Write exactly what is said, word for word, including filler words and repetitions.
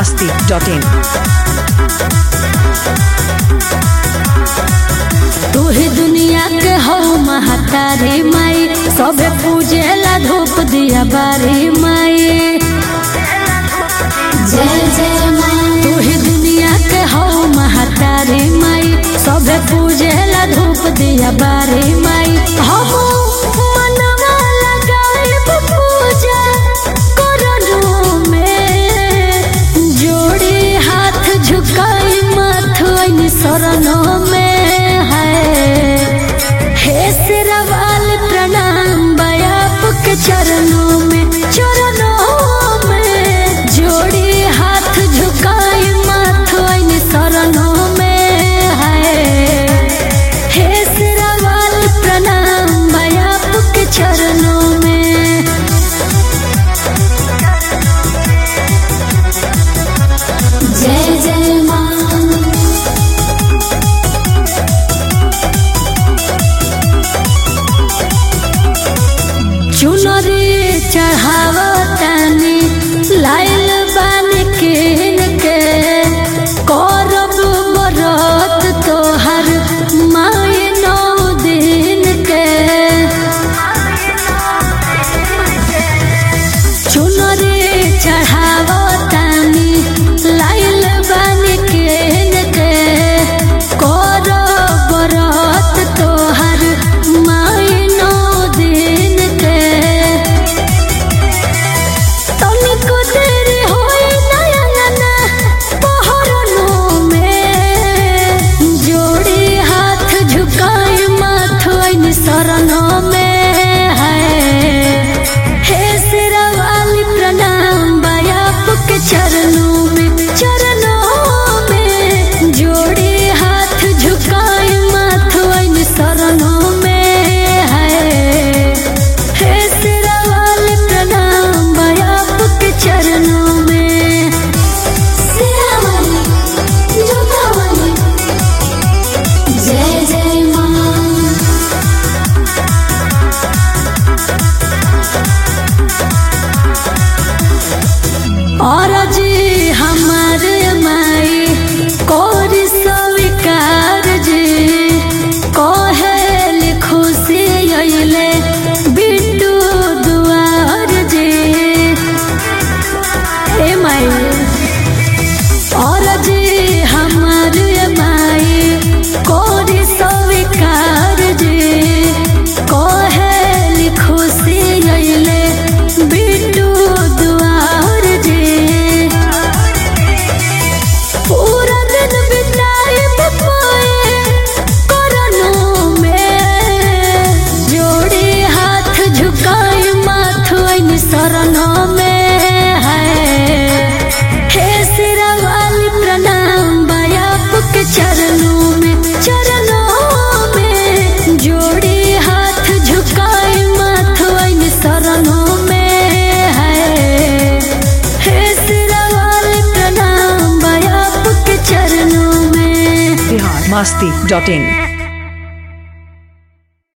masti dot in. तू ही दुनिया के हो महतारी माई, सबे पूजेला धूप दिया बारी माई। जय जय माई। तू ही दुनिया के हो महतारी माई, सबे पूजेला धूप दिया बारी माई। हम मनवा लगाइब पूजा करनो में, जोड़ी हाथ झुकाई माथुन शरणों में। प्रणाम बाप के चरणों में, चरणों में जोड़ी हाथ झुकाई माथुन शरणों में है। हे सिरावाल प्रणाम बाप के चरणों में। जय जय माँ। चुनरी चढ़ावतानी लाइल बान किन के, करब बरत तोहर माई नौ दिन के। चुनरी चढ़ावतानी लाइल बान किन के, करब बरत तोहर माई नौ दिन के। शरणों में है। हे सिरावाली प्रणाम बाप के चरणों में, चरणों में जोड़ी हाथ झुकाई माथुन शरणों में है। हे सिरावाली प्रणाम बाप के चरणों में। सिरावाली झुकावाली। जय जय माँ। और जी हमारे माई कोरी स्वीकार जी, कोहेल खुशी अइले बिट्टू दुआर जी। ए माई और जी हमारे माई कोरी स्वीकार जी, कोहेल खुशी अइले बिट्टू दुआर जी। पूरा दिन बिताइब पाए करनों में, जोड़ी हाथ झुकाई माथुन शरणों में है। हे सिरावाली प्रणाम बाप के चरणों में, चरणों में जोड़ी हाथ झुकाई माथुन शरणों में है। हे सिरावाली प्रणाम बाप के चरणों में। Bihar masti dot in.